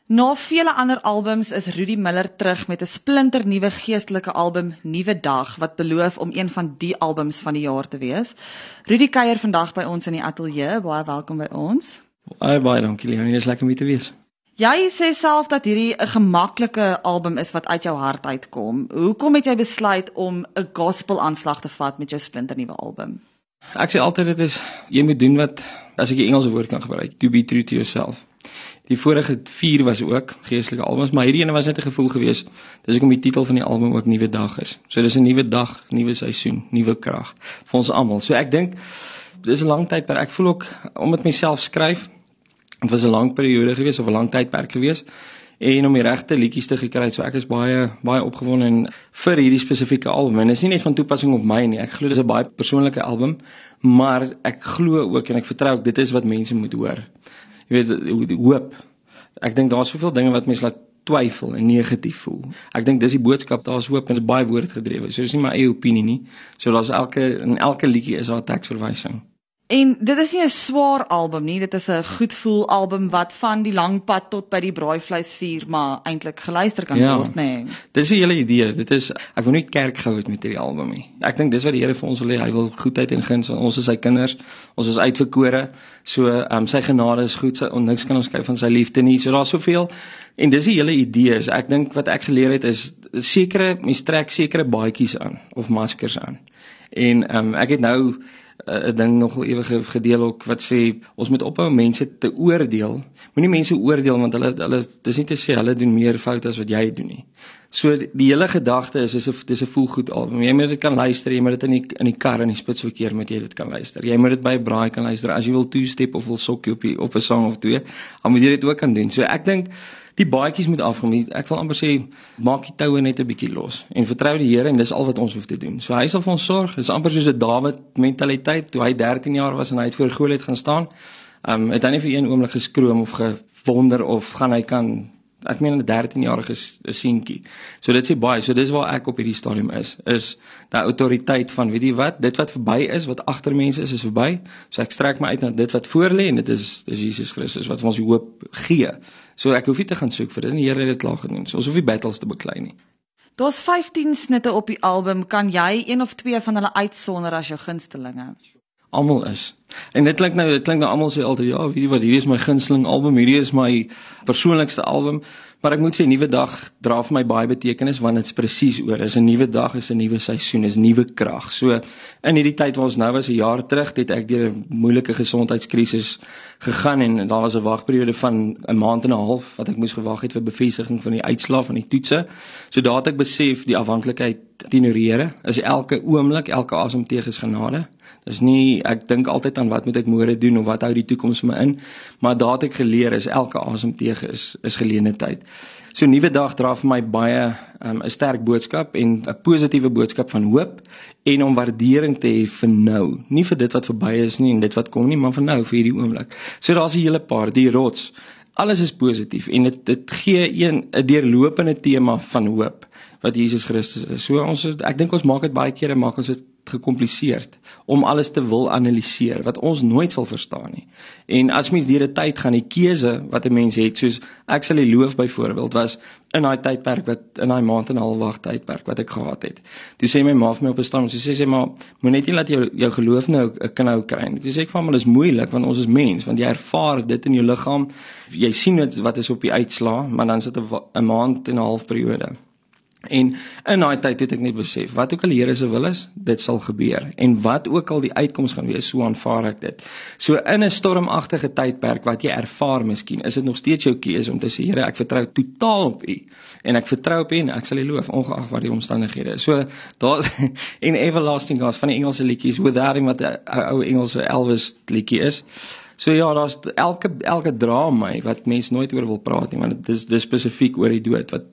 Na vele ander albums is Rudy Miller terug met 'n splinternuwe geestelike album, Nuwe Dag, wat beloof om een van die albums van die jaar te wees. Rudy kuier vandag by ons in die ateljee. Baie welkom by ons. Baie dankie, Leonie, dis lekker om hier te wees. Jy sê self dat hierdie 'n gemaklike album is wat uit jou hart uitkom. Hoekom het jy besluit om 'n gospel aanslag te vat met jou splinternuwe album? Ek sê altyd dit is, jy moet doen wat, as ek die Engelse woord kan gebruik, to be true to yourself. Die vorige 4 was ook geestelike albums, maar hierdie ene was net 'n gevoel gewees. Dis hoekom die titel van die album ook Nuwe Dag is. So dis 'n nuwe dag, nuwe seisoen, nuwe krag vir ons almal. So ek dink dis 'n lang tydperk. Ek voel ook om met myself skryf. Dit was 'n lang periode gewees of 'n lang tydperk gewees en om die regte liedjies te gekry. So ek is baie opgewonde vir hierdie spesifieke album. En dit is nie net van toepassing op my nie. Ek glo dis 'n baie persoonlike album, maar ek glo ook en ek vertrou ook dit is wat mense moet hoor. Jy weet, hoop. Ek dink daar's soveel dinge wat mense laat twyfel en negatief voel. Ek dink dis die boodskap, daar's hoop en dit is baie woordgedrewe. So dis nie my eie opinie nie. So daar's in elke liedjie is daar 'n teksverwysing. En dit is nie 'n swaar album nie, dit is 'n goed voel album wat van die lang pad tot by die braaivleisvuur maar eintlik geluister kan word, nê. Dis die hele idee. Dit is ek wil nie kerk gehou het met hierdie album nie. Ek dink dis wat die Here vir ons wil hê. Hy wil goedheid en guns aan ons as sy kinders. Ons is uitverkore. So sy genade is goed, niks kan ons skei van sy liefde nie. So daar's soveel en dis die hele idee. So ek dink wat ek geleer het is mens trek sekere baadjies aan of maskers aan. En ek het nou 'n ding nogal ewig gedeel ook wat sê ons moet ophou mense te oordeel. Moenie mense oordeel want hulle dis nie te sê hulle doen meer foute as wat jy doen nie. So die hele gedagte is dis 'n voelgoed album. Jy moet dit kan luister, jy moet dit in die kar in die spitsverkeer moet jy dit kan luister. Jy moet dit by 'n braai kan luister. As jy wil two-step of wil sokkie op 'n sang of twee, dan moet jy dit ook kan doen. So ek dink die baadjies moet afkom. Ek wil amper sê maak die toue net 'n bietjie los en vertrou die Here en dis al wat ons hoef te doen. So hy sal vir ons sorg. Dis amper soos 'n Dawid mentaliteit toe hy 13 jaar was en hy het voor Goliat gaan staan. Het hy nie vir een oomblik geskroom of gewonder of gaan hy kan. Ek meen 'n 13-jarige seentjie. So dit sê baie. So dis waar ek op hierdie stadium is daai autoriteit van weet jy wat, dit wat verby is, wat agter mense is verby. So ek strek my uit na dit wat voor lê en dit is Jesus Christus wat vir ons hoop gee. So ek hoef nie te gaan soek vir dit en die Here het dit klaar gedoen. So ons hoef nie battles te beklei nie. Daar's 15 snitte op die album. Kan jy een of twee van hulle uitsonder as jou gunstelinge? Almal is. En dit klink nou almal sê altyd ja, weet jy wat, hierdie is my gunsteling album, hierdie is my persoonlikste album, maar ek moet sê Nuwe Dag dra vir my baie betekenis want dit's presies oor. Is 'n nuwe dag, is 'n nuwe seisoen, is nuwe krag. So in hierdie tyd waar ons nou was 'n jaar terug, het ek deur 'n moeilike gesondheidskrisis gegaan en daar was 'n wagperiode van 'n maand en 'n half wat ek moes gewag het vir bevestiging van die uitslae van die toetse. So daar het ek besef die afhanklikheid teenoor die Here is elke oomblik, elke asemteug is genade. Dis nie ek dink altyd aan wat moet ek môre doen of wat hou die toekoms vir my in, maar daar het ek geleer is elke asemteug is geleende tyd. So Nuwe Dag dra vir my baie 'n sterk boodskap en 'n positiewe boodskap van hoop en om waardering te hê vir nou. Nie vir dit wat verby is nie en dit wat kom nie, maar vir nou, vir hierdie oomblik. So daar's 'n hele paar, die rots. Alles is positief en dit gee 'n deurlopende tema van hoop wat Jesus Christus is. So ek dink ons maak dit baie kere maak ons dit gekompliseerd om alles te wil analiseer wat ons nooit sal verstaan nie. En as mens deur 'n tyd gaan, die keuse wat 'n mens het, soos ek sal die loof byvoorbeeld was in daai tydperk in daai maand en 'n half wag tydperk wat ek gehad het. Toe sê my ma vir my op 'n stadium, sy sê maar moet net nie laat jou geloof nou 'n knou kry nie. Toe sê ek vir hom, dit is moeilik want ons is mens, want jy ervaar dit in jou liggaam. Jy sien wat is op die uitslaa, maar dan sit 'n maand en 'n half periode. En in daai tyd het ek net besef, wat ook al die Here se wil is, dit sal gebeur. En wat ook al die uitkoms gaan wees, so aanvaar ek dit. So in 'n stormagtige tydperk wat jy ervaar miskien, is dit nog steeds jou keuse om te sê, Here, ek vertrou totaal op U. En ek vertrou op U en ek sal U loof, ongeag wat die omstandighede is. So daar's en Everlasting God van die Engelse liedjies, Without Him wat 'n ou Engelse Elvis liedjie is. So ja, daar's elke drama wat mense nooit oor wil praat nie, want dit is spesifiek oor die dood wat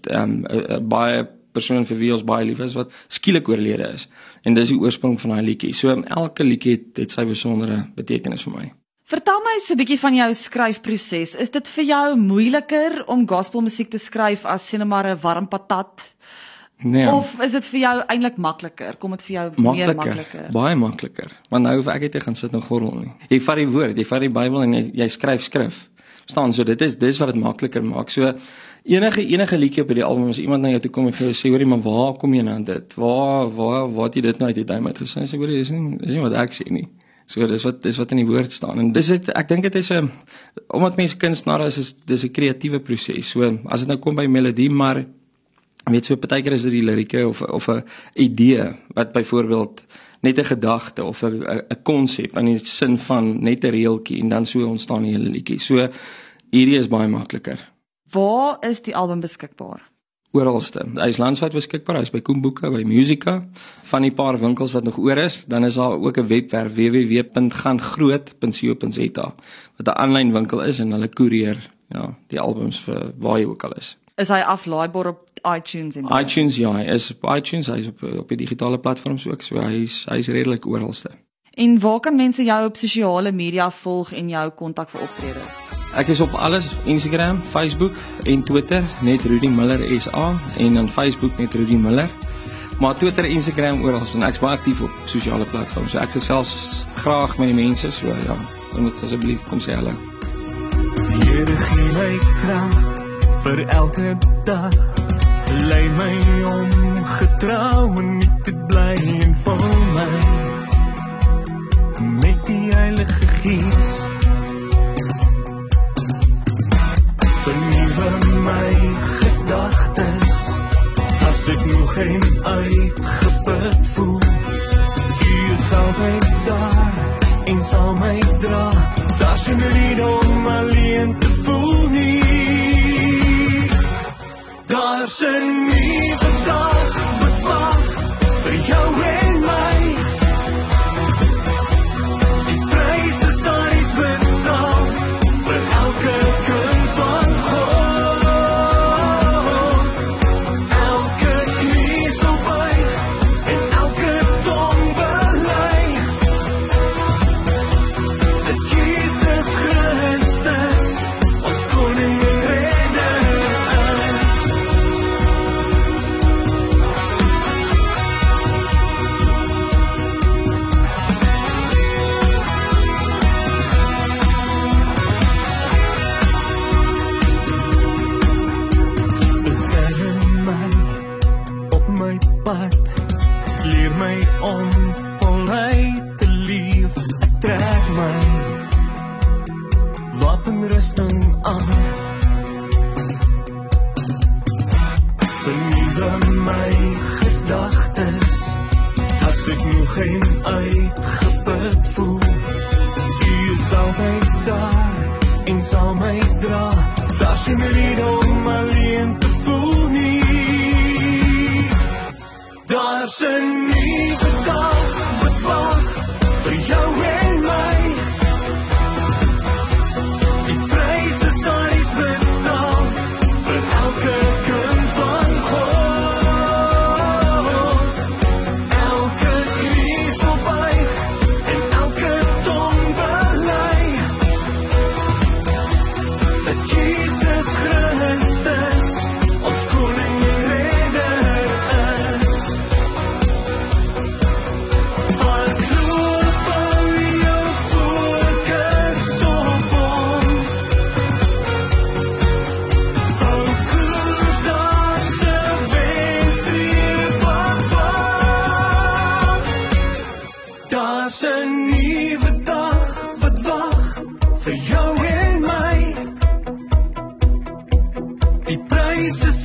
baie persoon vir wie ons baie lief is wat skielik oorlede is. En dis die oorsprong van daai liedjie. So elke liedjie het sy besondere betekenis vir my. Vertel my so 'n bietjie van jou skryfproses. Is dit vir jou moeiliker om gospelmusiek te skryf as sien maar 'n warm patat? Nee. Of is dit vir jou eintlik makliker? Kom dit vir jou meer makliker? Baie makliker. Want nou hoef ek nie te gaan sit en gorrel nie. Jy vat die woord, jy vat die Bybel en jy skryf skrif. staan. So dis wat dit makliker maak. So enige liedjie op hierdie album, as iemand na jou toe kom en vir jou sê, hoorie, maar waar kom jy nou dit? Waar het jy dit nou uit die duim uit gesê? Sê, hoorie, dis nie wat ek sê nie. So dis wat in die woord staan. En ek dink dit is omdat mense kunstenaar is, dis 'n kreatiewe proses. So as dit nou kom by melodie, maar weet so partykeer is dit die lirieke of 'n idee wat byvoorbeeld net 'n gedagte of 'n konsep in die sin van net 'n reeltjie en dan so ontstaan die hele liedjie. So hierdie is baie makliker. Waar is die album beskikbaar? Oralste. Hy is landwyd beskikbaar, hy is by Koemboeke, by Musica, van die paar winkels wat nog oor is, dan is daar ook 'n webwerf www.gaangroot.co.za wat 'n aanlyn winkel is en hulle koerier die albums vir waar jy ook al is. Is hy aflaaibaar op iTunes en iTunes, ja, hy is op iTunes, hy is op die digitale platforms ook, so hy is redelik oralste. En waar kan mense jou op sosiale media volg en jou kontak vir optredes? Ek is op alles, Instagram, Facebook en Twitter, net Rudy Miller SA, en dan Facebook net Rudy Miller. Maar Twitter, Instagram, oral, en ek is baie aktief op sosiale platforms, so ek gesels graag met die mense, so ja, dan moet asseblief kom sê hallo. Die Here gee my krag vir elke dag, lei my om getrou en nie te bly en vol my met die Heilige Gees. Vernuwe my gedagtes, as ek nog geen uitgeput voel. U is altyd daar en sal my dra, daar's geen rede om alleen te voel nie. Daar's 'n nuwe dag wat wag vir jou en my. Die pryse sal uitbetaal vir elke kind van God. Elke knie sal buig en elke tong bely dat Jesus Christus ons koning en redder is. Beskerm my op my pad, leer my om voluit te leef, trek my wapenrusting aan, vernuwe my gedagtes, as ek nog geen uitgeput voel. U is altyd daar en sal my dra, daar's geen rede om alleen te voel nie. Daar's 'n nuwe dag wat wag vir jou en my. Die pryse sal uitbetaal vir elke kind van God. Elke knie sal buig en elke tong bely dat Jesus Christus ons koning en redder is. Al klop al jou fokus op hom, al koers daar se wenstreep wat wag. Daar's 'n nuwe dag wat wag vir jou en my. Die pryse